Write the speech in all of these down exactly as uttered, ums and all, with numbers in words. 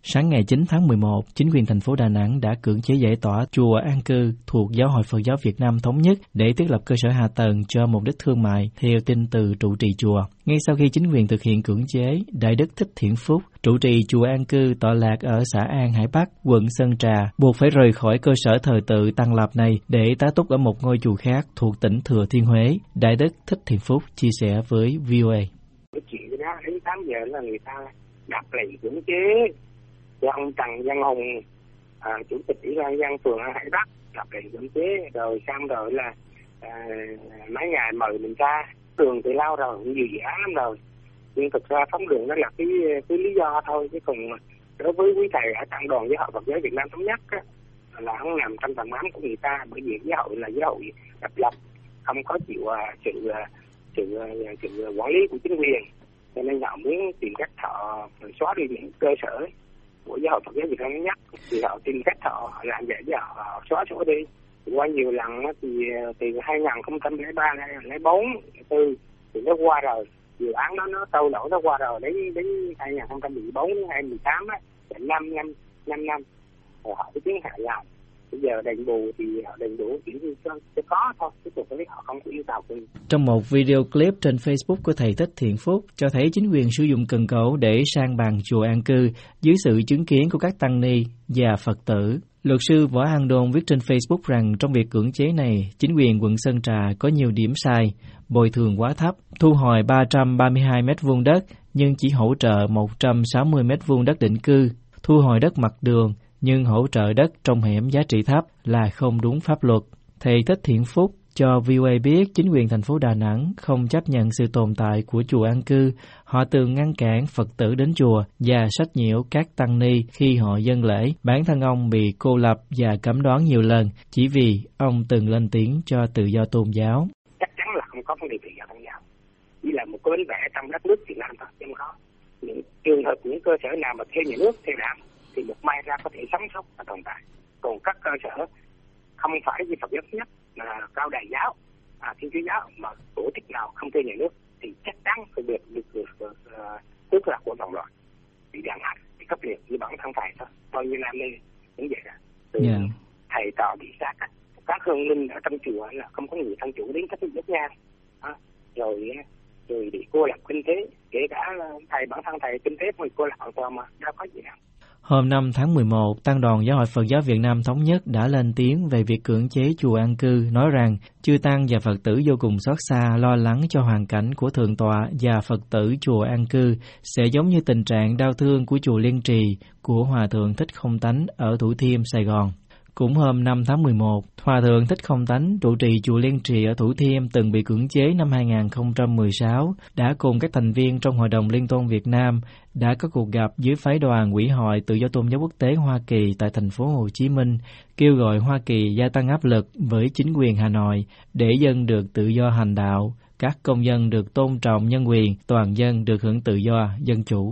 Sáng ngày chín tháng mười một, chính quyền thành phố Đà Nẵng đã cưỡng chế giải tỏa chùa An Cư thuộc Giáo hội Phật giáo Việt Nam Thống nhất để thiết lập cơ sở hạ tầng cho mục đích thương mại, theo tin từ trụ trì chùa. Ngay sau khi chính quyền thực hiện cưỡng chế, Đại đức Thích Thiện Phúc, trụ trì chùa An Cư tọa lạc ở xã An Hải Bắc, quận Sơn Trà, buộc phải rời khỏi cơ sở thờ tự Tăng Lập này để tá túc ở một ngôi chùa khác thuộc tỉnh Thừa Thiên Huế. Đại đức Thích Thiện Phúc chia sẻ với vê o a. Cái chuyện đó đến tám giờ là người ta đặt lệnh cưỡng chế. Thì ông Trần Văn Hùng, à, chủ tịch ủy ban nhân dân phường An Hải Bắc, đặt lệnh cưỡng chế, rồi xong rồi là à, mấy ngày mời mình ra đường thì lao rồi, cũng nhiều dự án lắm rồi. Nhưng thực ra phóng đường đó là cái cái lý do thôi, chứ còn đối với quý thầy ở Tăng đoàn Giáo hội Phật giáo Việt Nam Thống nhất á, là không nằm trong tầm ám của người ta, bởi vì giáo hội là giáo hội độc lập, không có chịu uh, sự uh, sự uh, sự quản lý của chính quyền, cho nên họ muốn tìm cách họ xóa đi những cơ sở của giáo hội Phật giáo Việt Nam Thống nhất, thì họ tìm cách họ, họ làm vậy để họ, họ xóa sổ đi. Thì qua nhiều lần thì từ hai không không ba đến bốn tư thì nó qua rồi, dự án đó nó trâu đổ nó qua rồi, đến đến hai không một bốn đến hai không một tám á, năm năm năm năm rồi họ mới tiến hành làm. Bây giờ đền bù thì họ đền bù chỉ sẽ có thôi, chứ còn cái họ không có yêu cầu. Trong một video clip trên Facebook của thầy Thích Thiện Phúc cho thấy chính quyền sử dụng cần cẩu để san bằng chùa An Cư dưới sự chứng kiến của các tăng ni và Phật tử. Luật sư Võ An Đôn viết trên Facebook rằng trong việc cưỡng chế này, chính quyền quận Sơn Trà có nhiều điểm sai, bồi thường quá thấp, thu hồi ba trăm ba mươi hai mét vuông đất nhưng chỉ hỗ trợ một trăm sáu mươi mét vuông đất định cư, thu hồi đất mặt đường nhưng hỗ trợ đất trong hẻm giá trị thấp là không đúng pháp luật. Thầy Thích Thiện Phúc cho vê o a biết chính quyền thành phố Đà Nẵng không chấp nhận sự tồn tại của chùa An Cư. Họ từng ngăn cản Phật tử đến chùa và sách nhiễu các tăng ni khi họ dâng lễ. Bản thân ông bị cô lập và cấm đoán nhiều lần chỉ vì ông từng lên tiếng cho tự do tôn giáo. Chắc chắn là không có vấn đề tự do tôn giáo. Chỉ là một cái vấn đề trong đất nước Việt Nam thôi, chứ không có. Những trường hợp những cơ sở nào mà theo nhà nước, theo đảng thì một mai ra có thể sống sót và tồn tại. Còn các cơ sở không phải như Phật giáo nhất là cao đài giáo, à, Thiên Chúa giáo mà tổ chức nào không theo nhà nước thì chắc chắn phải được được được tước lạc của đồng loại, bị đàn áp, bị cấp liệt như bản thân thầy thôi. Bao nhiêu năm nay cũng vậy đó. Từ yeah. thầy trò bị sát, các hương linh ở trong chùa là không có người thân chủ đến thắp đất nhang, à, rồi rồi bị cô lập kinh tế, kể cả thầy bản thân thầy kinh tế cũng cô lập hoàn toàn mà đâu có gì đâu. Hôm năm tháng mười một, Tăng đoàn Giáo hội Phật giáo Việt Nam Thống nhất đã lên tiếng về việc cưỡng chế chùa An Cư, nói rằng chư Tăng và Phật tử vô cùng xót xa, lo lắng cho hoàn cảnh của Thượng tọa và Phật tử chùa An Cư sẽ giống như tình trạng đau thương của chùa Liên Trì của Hòa Thượng Thích Không Tánh ở Thủ Thiêm, Sài Gòn. Cũng hôm năm tháng mười một, Hòa Thượng Thích Không Tánh, trụ trì chùa Liên Trì ở Thủ Thiêm từng bị cưỡng chế năm hai không một sáu, đã cùng các thành viên trong Hội đồng Liên tôn Việt Nam đã có cuộc gặp dưới phái đoàn Ủy hội Tự do Tôn giáo Quốc tế Hoa Kỳ tại thành phố Hồ Chí Minh, kêu gọi Hoa Kỳ gia tăng áp lực với chính quyền Hà Nội để dân được tự do hành đạo, các công dân được tôn trọng nhân quyền, toàn dân được hưởng tự do, dân chủ.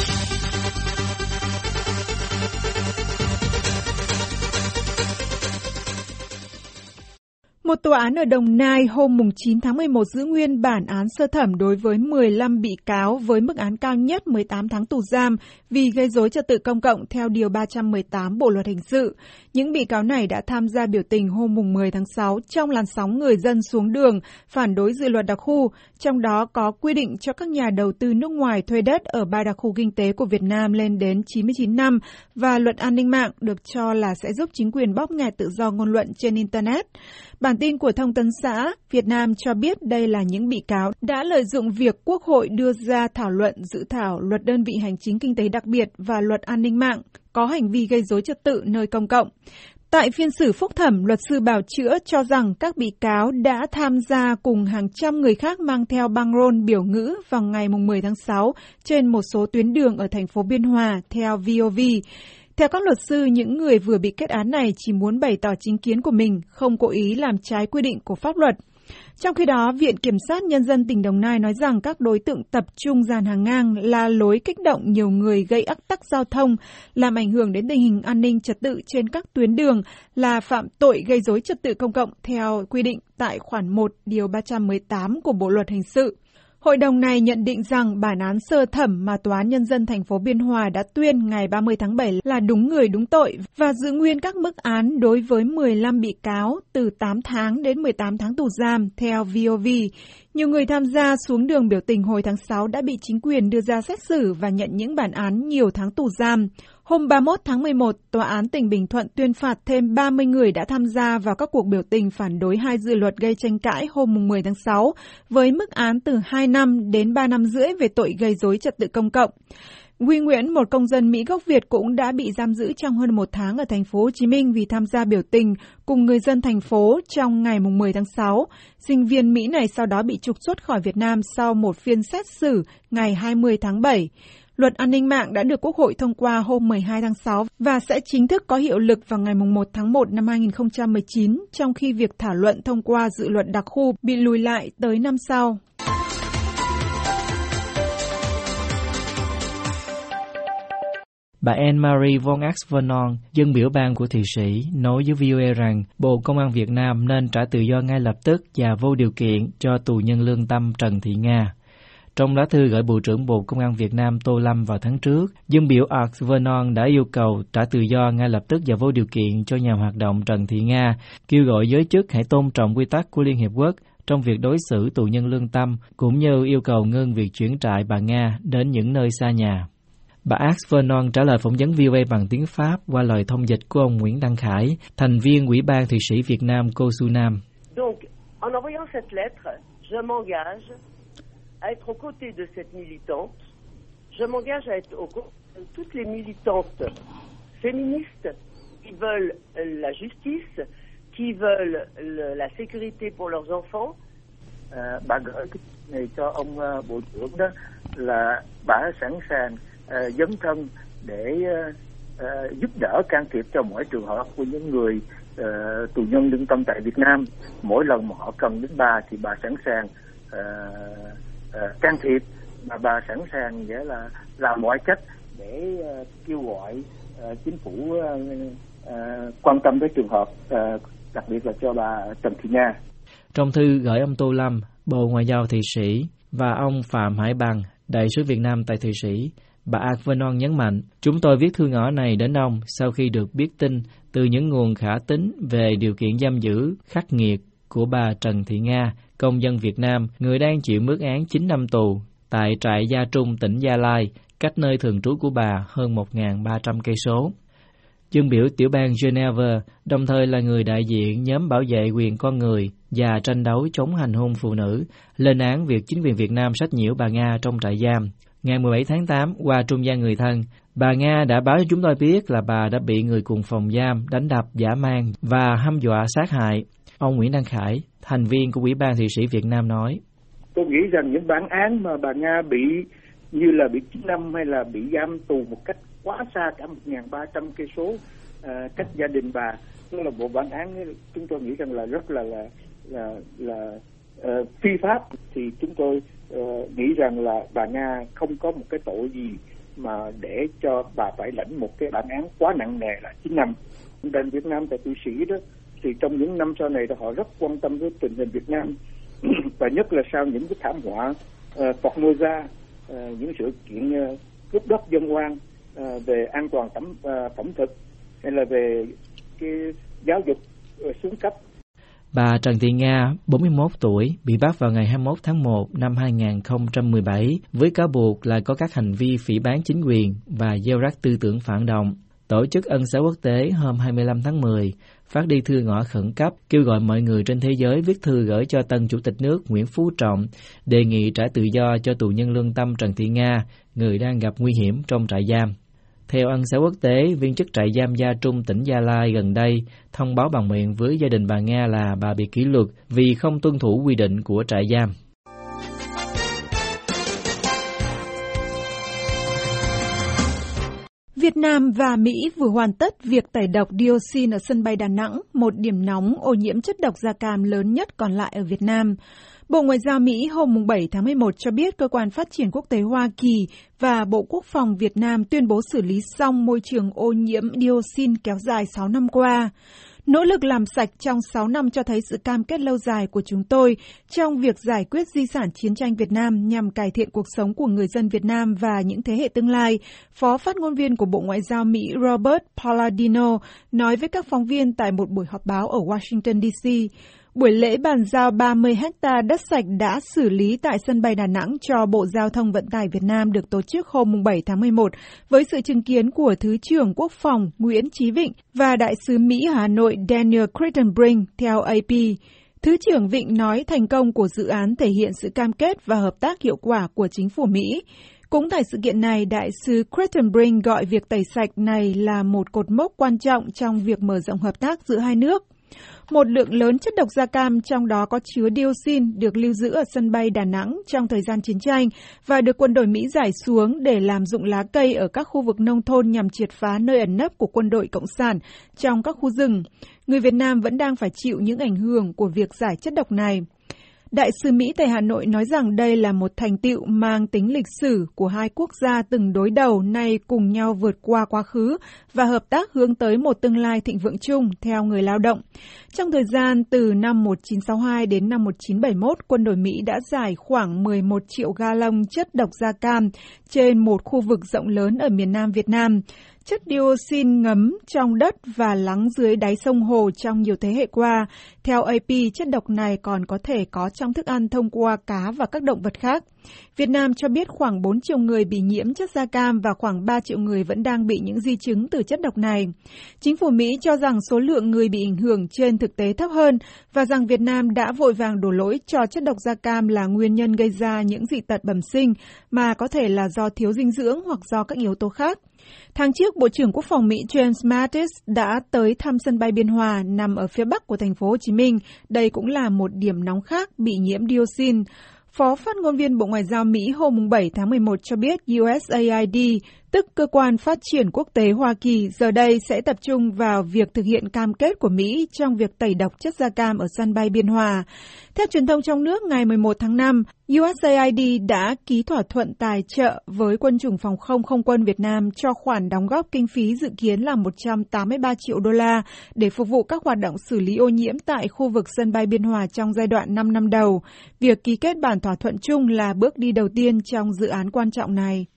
Một tòa án ở Đồng Nai hôm chín tháng mười một giữ nguyên bản án sơ thẩm đối với mười lăm bị cáo với mức án cao nhất mười tám tháng tù giam vì gây rối trật tự công cộng theo Điều ba trăm mười tám Bộ Luật Hình sự. Những bị cáo này đã tham gia biểu tình hôm mười tháng sáu trong làn sóng người dân xuống đường phản đối dự luật đặc khu, trong đó có quy định cho các nhà đầu tư nước ngoài thuê đất ở ba đặc khu kinh tế của Việt Nam lên đến chín mươi chín năm và luật an ninh mạng được cho là sẽ giúp chính quyền bóp nghẹt tự do ngôn luận trên Internet. Bản tin của Thông tấn xã Việt Nam cho biết đây là những bị cáo đã lợi dụng việc Quốc hội đưa ra thảo luận dự thảo luật đơn vị hành chính kinh tế đặc biệt và luật an ninh mạng có hành vi gây rối trật tự nơi công cộng. Tại phiên xử phúc thẩm, luật sư bào chữa cho rằng các bị cáo đã tham gia cùng hàng trăm người khác mang theo băng rôn biểu ngữ vào ngày mười tháng sáu trên một số tuyến đường ở thành phố Biên Hòa, theo vê o vê. Theo các luật sư, những người vừa bị kết án này chỉ muốn bày tỏ chính kiến của mình, không cố ý làm trái quy định của pháp luật. Trong khi đó, Viện Kiểm sát Nhân dân tỉnh Đồng Nai nói rằng các đối tượng tập trung dàn hàng ngang, la lối kích động nhiều người gây ắc tắc giao thông, làm ảnh hưởng đến tình hình an ninh trật tự trên các tuyến đường là phạm tội gây rối trật tự công cộng theo quy định tại khoản một Điều ba trăm mười tám của Bộ Luật Hình sự. Hội đồng này nhận định rằng bản án sơ thẩm mà Tòa án Nhân dân thành phố Biên Hòa đã tuyên ngày ba mươi tháng bảy là đúng người đúng tội và giữ nguyên các mức án đối với mười lăm bị cáo từ tám tháng đến mười tám tháng tù giam, theo vê o vê. Nhiều người tham gia xuống đường biểu tình hồi tháng sáu đã bị chính quyền đưa ra xét xử và nhận những bản án nhiều tháng tù giam. Hôm ba mươi mốt tháng mười một, Tòa án tỉnh Bình Thuận tuyên phạt thêm ba mươi người đã tham gia vào các cuộc biểu tình phản đối hai dự luật gây tranh cãi hôm mười tháng sáu, với mức án từ hai năm đến ba năm rưỡi về tội gây rối trật tự công cộng. Huy Nguyễn, một công dân Mỹ gốc Việt cũng đã bị giam giữ trong hơn một tháng ở thành phố Hồ Chí Minh vì tham gia biểu tình cùng người dân thành phố trong ngày mười tháng sáu. Sinh viên Mỹ này sau đó bị trục xuất khỏi Việt Nam sau một phiên xét xử ngày hai mươi tháng bảy. Luật an ninh mạng đã được Quốc hội thông qua hôm mười hai tháng sáu và sẽ chính thức có hiệu lực vào ngày một tháng một năm hai nghìn không trăm mười chín, trong khi việc thảo luận thông qua dự luật đặc khu bị lùi lại tới năm sau. Bà Anne-Marie von Ax-Vernon, dân biểu bang của Thụy Sĩ, nói với vê o a rằng Bộ Công an Việt Nam nên trả tự do ngay lập tức và vô điều kiện cho tù nhân lương tâm Trần Thị Nga. Trong lá thư gửi Bộ trưởng Bộ Công an Việt Nam Tô Lâm vào tháng trước, dân biểu Ax-Vernon đã yêu cầu trả tự do ngay lập tức và vô điều kiện cho nhà hoạt động Trần Thị Nga, kêu gọi giới chức hãy tôn trọng quy tắc của Liên Hiệp Quốc trong việc đối xử tù nhân lương tâm, cũng như yêu cầu ngưng việc chuyển trại bà Nga đến những nơi xa nhà. Bà Ax-Vernon trả lời phỏng vấn vê o a bằng tiếng Pháp qua lời thông dịch của ông Nguyễn Đăng Khải, thành viên Ủy ban Thụy Sĩ Việt Nam COSU Nam. Donc, en envoyant cette lettre, je m'engage à être aux côtés de cette militante. Je m'engage à être aux côtés de toutes les militantes féministes qui veulent la justice, qui veulent le, la sécurité pour leurs enfants. À, bà gửi cái này cho ông uh, Bộ trưởng đó là bà sẵn sàng uh, dấn thân để uh, uh, giúp đỡ can thiệp cho mỗi trường hợp của những người uh, tù nhân lương tâm tại Việt Nam. Mỗi lần mà họ cần đến bà thì bà sẵn sàng uh, uh, can thiệp, mà bà sẵn sàng nghĩa là làm mọi cách để uh, kêu gọi uh, chính phủ uh, uh, quan tâm tới trường hợp, uh, đặc biệt là cho bà Trần Thị Nga. Trong thư gửi ông Tô Lâm, Bộ Ngoại giao Thụy Sĩ và ông Phạm Hải Bằng, đại sứ Việt Nam tại Thụy Sĩ, bà Ax-Vernon nhấn mạnh, chúng tôi viết thư ngỏ này đến ông sau khi được biết tin từ những nguồn khả tín về điều kiện giam giữ khắc nghiệt của bà Trần Thị Nga, công dân Việt Nam, người đang chịu mức án chín năm tù tại trại Gia Trung, tỉnh Gia Lai, cách nơi thường trú của bà hơn một nghìn ba trăm cây số. Dân biểu tiểu bang Geneva, đồng thời là người đại diện nhóm bảo vệ quyền con người và tranh đấu chống hành hung phụ nữ, lên án việc chính quyền Việt Nam sách nhiễu bà Nga trong trại giam. Ngày mười bảy tháng tám, qua trung gian người thân, bà Nga đã báo cho chúng tôi biết là bà đã bị người cùng phòng giam đánh đập, dã man và hăm dọa sát hại. Ông Nguyễn Đăng Khải, thành viên của Ủy ban Thụy Sĩ Việt Nam nói: Tôi nghĩ rằng những bản án mà bà Nga bị như là bị chín năm hay là bị giam tù một cách quá xa cả một nghìn ba trăm cây số à, cách gia đình bà, đó là bộ bản án ấy, chúng tôi nghĩ rằng là rất là là là, là uh, phi pháp. Thì chúng tôi uh, nghĩ rằng là bà Nga không có một cái tội gì mà để cho bà phải lãnh một cái bản án quá nặng nề là chín năm. Đoàn Việt Nam tại Thụy Sĩ đó thì trong những năm sau này họ rất quan tâm với tình hình Việt Nam và nhất là sau những cái thảm họa uh, Formosa, uh, những sự kiện uh, cướp đất dân oan, uh, về an toàn tẩm uh, phẩm thực hay là về cái giáo dục uh, xuống cấp. Bà Trần Thị Nga, bốn mươi mốt tuổi, bị bắt vào ngày hai mươi mốt tháng một năm hai nghìn không trăm mười bảy với cáo buộc là có các hành vi phỉ báng chính quyền và gieo rắc tư tưởng phản động. Tổ chức Ân xá Quốc tế hôm hai mươi lăm tháng mười phát đi thư ngỏ khẩn cấp kêu gọi mọi người trên thế giới viết thư gửi cho tân Chủ tịch nước Nguyễn Phú Trọng đề nghị trả tự do cho tù nhân lương tâm Trần Thị Nga, người đang gặp nguy hiểm trong trại giam. Theo Ân xá Quốc tế, viên chức trại giam Gia Trung, tỉnh Gia Lai gần đây thông báo bằng miệng với gia đình bà Nga là bà bị kỷ luật vì không tuân thủ quy định của trại giam. Việt Nam và Mỹ vừa hoàn tất việc tẩy độc dioxin ở sân bay Đà Nẵng, một điểm nóng ô nhiễm chất độc da cam lớn nhất còn lại ở Việt Nam. Bộ Ngoại giao Mỹ hôm bảy tháng mười một cho biết cơ quan phát triển quốc tế Hoa Kỳ và Bộ Quốc phòng Việt Nam tuyên bố xử lý xong môi trường ô nhiễm dioxin kéo dài sáu năm qua. Nỗ lực làm sạch trong sáu năm cho thấy sự cam kết lâu dài của chúng tôi trong việc giải quyết di sản chiến tranh Việt Nam nhằm cải thiện cuộc sống của người dân Việt Nam và những thế hệ tương lai, Phó phát ngôn viên của Bộ Ngoại giao Mỹ Robert Palladino nói với các phóng viên tại một buổi họp báo ở Washington, D C. Buổi lễ bàn giao ba mươi héc ta đất sạch đã xử lý tại sân bay Đà Nẵng cho Bộ Giao thông Vận tải Việt Nam được tổ chức hôm bảy tháng mười một với sự chứng kiến của Thứ trưởng Quốc phòng Nguyễn Chí Vịnh và Đại sứ Mỹ ở Hà Nội Daniel Crittenbrink theo A P. Thứ trưởng Vịnh nói thành công của dự án thể hiện sự cam kết và hợp tác hiệu quả của chính phủ Mỹ. Cũng tại sự kiện này, Đại sứ Crittenbrink gọi việc tẩy sạch này là một cột mốc quan trọng trong việc mở rộng hợp tác giữa hai nước. Một lượng lớn chất độc da cam trong đó có chứa dioxin được lưu giữ ở sân bay Đà Nẵng trong thời gian chiến tranh và được quân đội Mỹ giải xuống để làm rụng lá cây ở các khu vực nông thôn nhằm triệt phá nơi ẩn nấp của quân đội Cộng sản trong các khu rừng. Người Việt Nam vẫn đang phải chịu những ảnh hưởng của việc giải chất độc này. Đại sứ Mỹ tại Hà Nội nói rằng đây là một thành tựu mang tính lịch sử của hai quốc gia từng đối đầu nay cùng nhau vượt qua quá khứ và hợp tác hướng tới một tương lai thịnh vượng chung theo người lao động. Trong thời gian từ năm một nghìn chín trăm sáu mươi hai đến năm một nghìn chín trăm bảy mươi mốt, quân đội Mỹ đã giải khoảng mười một triệu ga lông chất độc da cam trên một khu vực rộng lớn ở miền Nam Việt Nam. Chất dioxin ngấm trong đất và lắng dưới đáy sông hồ trong nhiều thế hệ qua. Theo A P, chất độc này còn có thể có trong thức ăn thông qua cá và các động vật khác. Việt Nam cho biết khoảng bốn triệu người bị nhiễm chất da cam và khoảng ba triệu người vẫn đang bị những di chứng từ chất độc này. Chính phủ Mỹ cho rằng số lượng người bị ảnh hưởng trên thực tế thấp hơn và rằng Việt Nam đã vội vàng đổ lỗi cho chất độc da cam là nguyên nhân gây ra những dị tật bẩm sinh mà có thể là do thiếu dinh dưỡng hoặc do các yếu tố khác. Tháng trước, Bộ trưởng Quốc phòng Mỹ James Mattis đã tới thăm sân bay Biên Hòa nằm ở phía bắc của thành phố Hồ Chí Minh. Đây cũng là một điểm nóng khác bị nhiễm dioxin. Phó phát ngôn viên Bộ Ngoại giao Mỹ hôm bảy tháng mười một cho biết U S A I D, tức Cơ quan Phát triển Quốc tế Hoa Kỳ, giờ đây sẽ tập trung vào việc thực hiện cam kết của Mỹ trong việc tẩy độc chất da cam ở sân bay Biên Hòa. Theo truyền thông trong nước, ngày mười một tháng năm, U S A I D đã ký thỏa thuận tài trợ với Quân chủng Phòng không Không quân Việt Nam cho khoản đóng góp kinh phí dự kiến là một trăm tám mươi ba triệu đô la để phục vụ các hoạt động xử lý ô nhiễm tại khu vực sân bay Biên Hòa trong giai đoạn năm năm đầu. Việc ký kết bản thỏa thuận chung là bước đi đầu tiên trong dự án quan trọng này.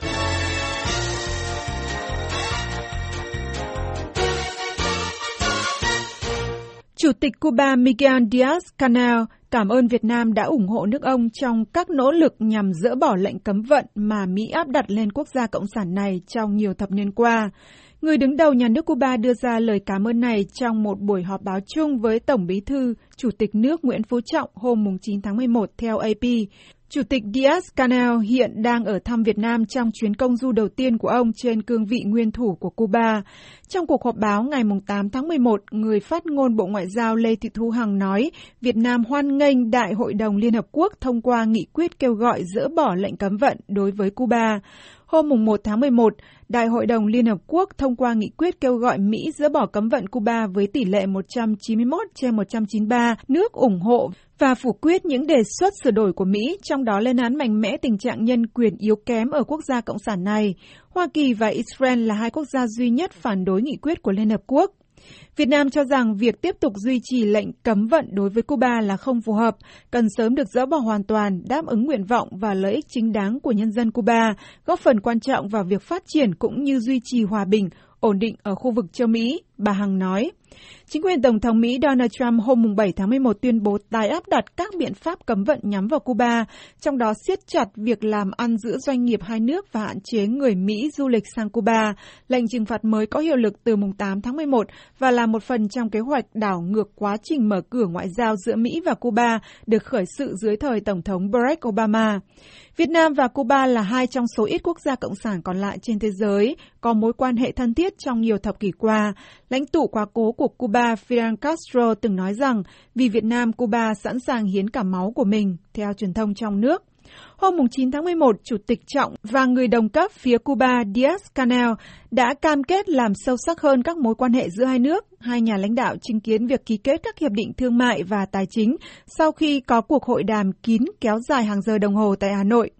Chủ tịch Cuba Miguel Díaz-Canel cảm ơn Việt Nam đã ủng hộ nước ông trong các nỗ lực nhằm dỡ bỏ lệnh cấm vận mà Mỹ áp đặt lên quốc gia cộng sản này trong nhiều thập niên qua. Người đứng đầu nhà nước Cuba đưa ra lời cảm ơn này trong một buổi họp báo chung với Tổng Bí thư, Chủ tịch nước Nguyễn Phú Trọng hôm chín tháng mười một theo A P. Chủ tịch Díaz-Canel hiện đang ở thăm Việt Nam trong chuyến công du đầu tiên của ông trên cương vị nguyên thủ của Cuba. Trong cuộc họp báo ngày tám tháng mười một, người phát ngôn Bộ Ngoại giao Lê Thị Thu Hằng nói Việt Nam hoan nghênh Đại hội đồng Liên Hợp Quốc thông qua nghị quyết kêu gọi dỡ bỏ lệnh cấm vận đối với Cuba. Hôm một tháng mười một, Đại hội đồng Liên Hợp Quốc thông qua nghị quyết kêu gọi Mỹ dỡ bỏ cấm vận Cuba với tỷ lệ một trăm chín mươi mốt trên một trăm chín mươi ba nước ủng hộ và phủ quyết những đề xuất sửa đổi của Mỹ, trong đó lên án mạnh mẽ tình trạng nhân quyền yếu kém ở quốc gia cộng sản này. Hoa Kỳ và Israel là hai quốc gia duy nhất phản đối nghị quyết của Liên Hợp Quốc. Việt Nam cho rằng việc tiếp tục duy trì lệnh cấm vận đối với Cuba là không phù hợp, cần sớm được dỡ bỏ hoàn toàn, đáp ứng nguyện vọng và lợi ích chính đáng của nhân dân Cuba, góp phần quan trọng vào việc phát triển cũng như duy trì hòa bình, ổn định ở khu vực châu Mỹ, bà Hằng nói. Chính quyền Tổng thống Mỹ Donald Trump hôm bảy tháng mười một tuyên bố tái áp đặt các biện pháp cấm vận nhắm vào Cuba, trong đó siết chặt việc làm ăn giữa doanh nghiệp hai nước và hạn chế người Mỹ du lịch sang Cuba. Lệnh trừng phạt mới có hiệu lực từ mùng tám tháng mười một và là một phần trong kế hoạch đảo ngược quá trình mở cửa ngoại giao giữa Mỹ và Cuba được khởi sự dưới thời Tổng thống Barack Obama. Việt Nam và Cuba là hai trong số ít quốc gia cộng sản còn lại trên thế giới có mối quan hệ thân thiết trong nhiều thập kỷ qua. Lãnh tụ quá cố của Cuba Fidel Castro từng nói rằng vì Việt Nam, Cuba sẵn sàng hiến cả máu của mình, theo truyền thông trong nước. Hôm chín tháng mười một, Chủ tịch Trọng và người đồng cấp phía Cuba Díaz-Canel đã cam kết làm sâu sắc hơn các mối quan hệ giữa hai nước. Hai nhà lãnh đạo chứng kiến việc ký kết các hiệp định thương mại và tài chính sau khi có cuộc hội đàm kín kéo dài hàng giờ đồng hồ tại Hà Nội.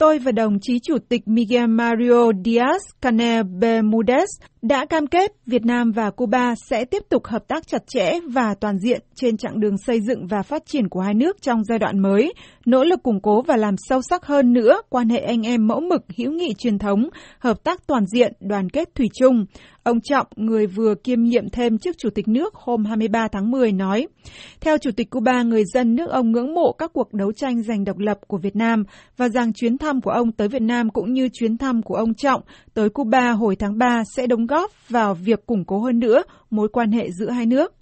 tôi và đồng chí Chủ tịch Miguel Mario Díaz-Canel Bermúdez đã cam kết Việt Nam và Cuba sẽ tiếp tục hợp tác chặt chẽ và toàn diện trên chặng đường xây dựng và phát triển của hai nước trong giai đoạn mới, nỗ lực củng cố và làm sâu sắc hơn nữa quan hệ anh em mẫu mực hữu nghị truyền thống, hợp tác toàn diện, đoàn kết thủy chung. Ông Trọng, người vừa kiêm nhiệm thêm chức Chủ tịch nước hôm hai mươi ba tháng mười nói, theo Chủ tịch Cuba, người dân nước ông ngưỡng mộ các cuộc đấu tranh giành độc lập của Việt Nam và rằng chuyến thăm của ông tới Việt Nam cũng như chuyến thăm của ông Trọng tới Cuba hồi tháng ba sẽ đóng góp vào việc củng cố hơn nữa mối quan hệ giữa hai nước.